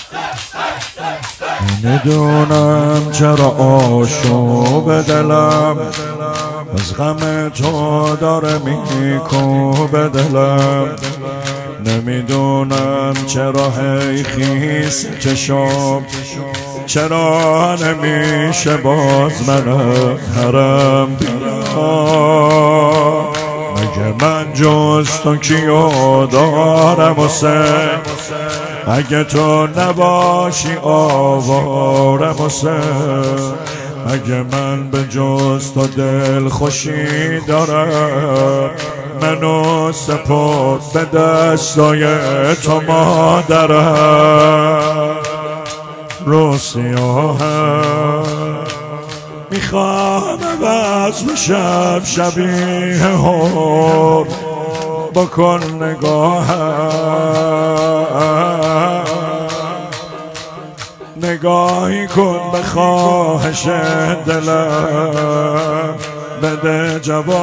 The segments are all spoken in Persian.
نمیدونم چرا آشوب دلم از غم تو داره میکوب دلم. نمیدونم چرا هی خیس چشم، چرا نمیشه باز من حرم بیام. مگه من جز تو کیو دارم حسین، اگه تو نباشی آوارم حسین. اگه من به جز تو دل خوشی دارم، منو سپرد به دستای تو مادرم. رو سیاهم میخوام عوض بشم شبیه هور، بکن نگاهی کن به خواهش دلم، بده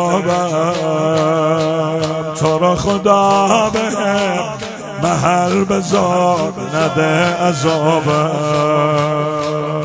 جوابم. تو را خدا بهم محل بذار، نده عذابم.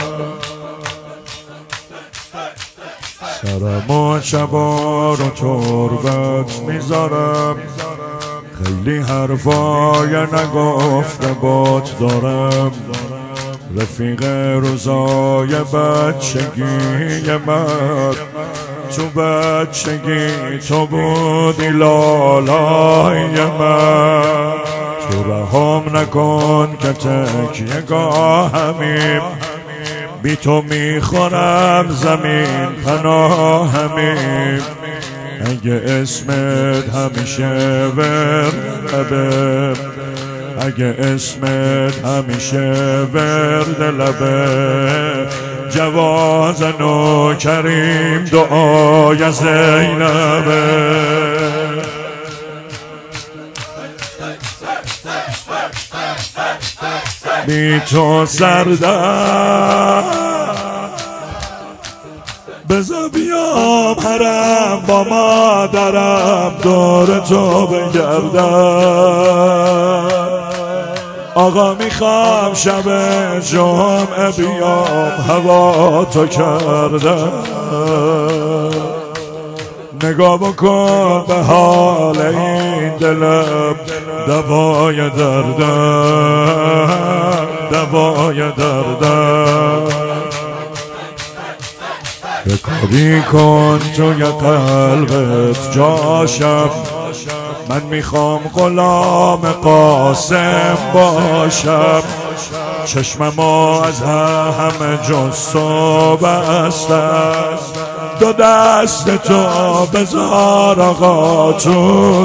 سرم و شبا رو تربت میذارم، خیلی حرفای نگفته بات دارم. رفیق روزای بچگی من، تو بچگی تو بودی لالای من. تو رهام نکن که تکیه گاهمیم، بی تو میخورم زمین پناهمیم. اگه اسمت همیشه ورده، اگه اسمت همیشه ورد لبه، جواز نوکریم دعای زینبه. بی تو سردم، بذار بیام حرم با مادرم، دور تو بگردم. آقا میخوام شب جمعه بیام هوا تو کردم. نگاه بکن به حال این دلم، دوای دردم، دوای دردم. یه کاری کن توی قلبت جاشم، من میخوام غلام قاسم باشم. چشممو از همه جز تو بستم، دو دست تو بذار آقا تو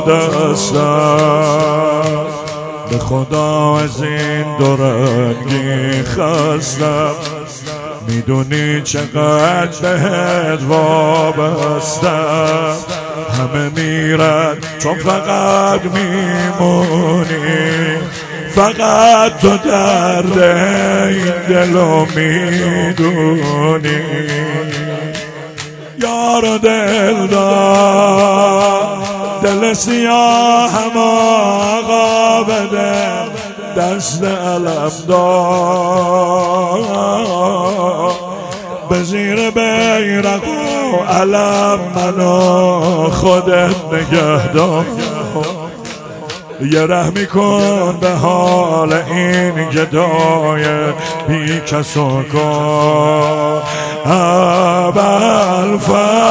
دستم. به خدا از این دو رنگی خستم، میدونی چقدر بهت وابستم. همه میرن تو فقط میمونی، فقط تو درد این دلو میدونی. یار و دل دار، دل سیاهم آقا بده، دست علم دار. به زیر بیرق و علم منو خودت نگه دار. یه رحمی کن به حال این گدای بی کس و کار. ابوالفضل